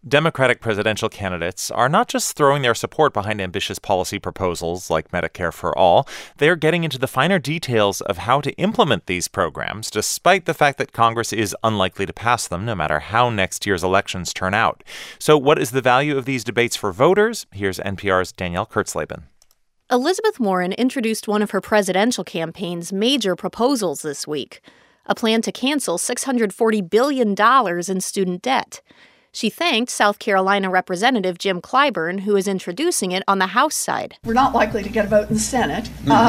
Democratic presidential candidates are not just throwing their support behind ambitious policy proposals like Medicare for All, they are getting into the finer details of how to implement these programs, despite the fact that Congress is unlikely to pass them, no matter how next year's elections turn out. So what is the value of these debates for voters? Here's NPR's Danielle Kurtzleben. Elizabeth Warren introduced one of her presidential campaign's major proposals this week, a plan to cancel $640 billion in student debt. She thanked South Carolina Representative Jim Clyburn, who is introducing it on the House side. We're not likely to get a vote in the Senate,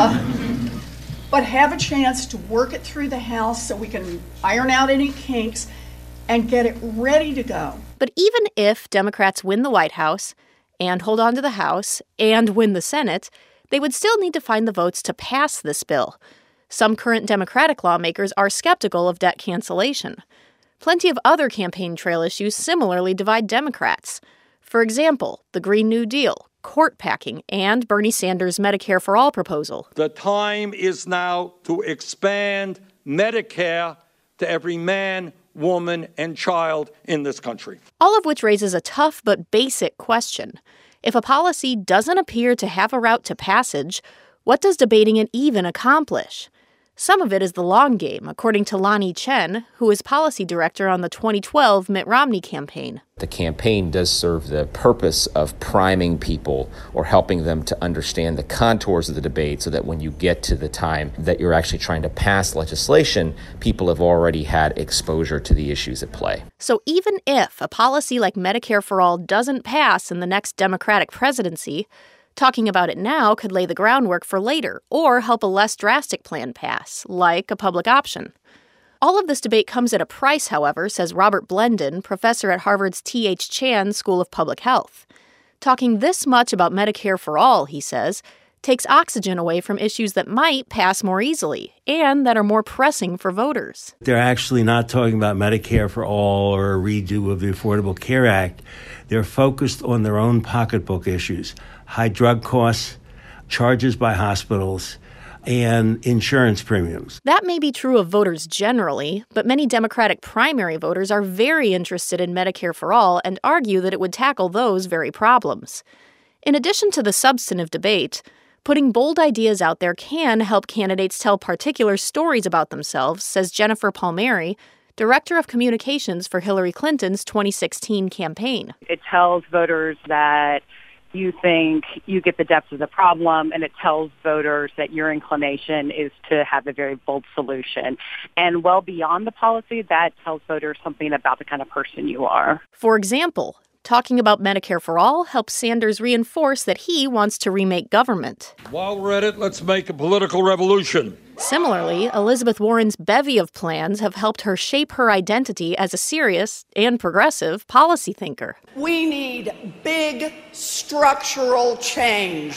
but have a chance to work it through the House so we can iron out any kinks and get it ready to go. But even if Democrats win the White House and hold on to the House and win the Senate, they would still need to find the votes to pass this bill. Some current Democratic lawmakers are skeptical of debt cancellation. Plenty of other campaign trail issues similarly divide Democrats. For example, the Green New Deal, court packing, and Bernie Sanders' Medicare for All proposal. The time is now to expand Medicare to every man, woman, and child in this country. All of which raises a tough but basic question. If a policy doesn't appear to have a route to passage, what does debating it even accomplish? Some of it is the long game, according to Lanhee Chen, who is policy director on the 2012 Mitt Romney campaign. The campaign does serve the purpose of priming people or helping them to understand the contours of the debate so that when you get to the time that you're actually trying to pass legislation, people have already had exposure to the issues at play. So even if a policy like Medicare for All doesn't pass in the next Democratic presidency, talking about it now could lay the groundwork for later or help a less drastic plan pass, like a public option. All of this debate comes at a price, however, says Robert Blendon, professor at Harvard's T.H. Chan School of Public Health. Talking this much about Medicare for All, he says, takes oxygen away from issues that might pass more easily and that are more pressing for voters. They're actually not talking about Medicare for All or a redo of the Affordable Care Act. They're focused on their own pocketbook issues, high drug costs, charges by hospitals, and insurance premiums. That may be true of voters generally, but many Democratic primary voters are very interested in Medicare for All and argue that it would tackle those very problems. In addition to the substantive debate, putting bold ideas out there can help candidates tell particular stories about themselves, says Jennifer Palmieri, Director of Communications for Hillary Clinton's 2016 campaign. It tells voters that you think you get the depth of the problem, and it tells voters that your inclination is to have a very bold solution. And well beyond the policy, that tells voters something about the kind of person you are. For example, talking about Medicare for All helps Sanders reinforce that he wants to remake government. While we're at it, let's make a political revolution. Similarly, Elizabeth Warren's bevy of plans have helped her shape her identity as a serious and progressive policy thinker. We need big structural change.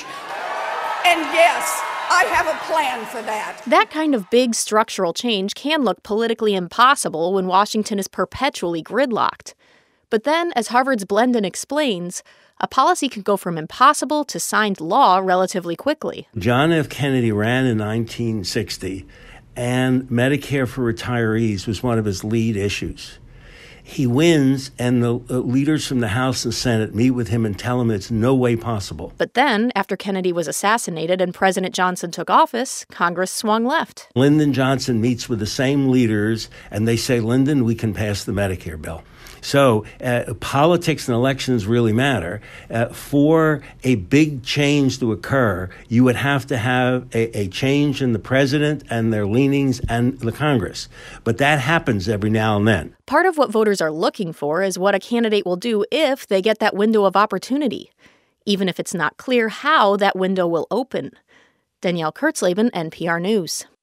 And yes, I have a plan for that. That kind of big structural change can look politically impossible when Washington is perpetually gridlocked. But then, as Harvard's Blendon explains, a policy can go from impossible to signed law relatively quickly. John F. Kennedy ran in 1960, and Medicare for retirees was one of his lead issues. He wins, and the leaders from the House and Senate meet with him and tell him it's no way possible. But then, after Kennedy was assassinated and President Johnson took office, Congress swung left. Lyndon Johnson meets with the same leaders, and they say, Lyndon, we can pass the Medicare bill. So politics and elections really matter. For a big change to occur, you would have to have a change in the president and their leanings and the Congress. But that happens every now and then. Part of what voters are looking for is what a candidate will do if they get that window of opportunity, even if it's not clear how that window will open. Danielle Kurtzleben, NPR News.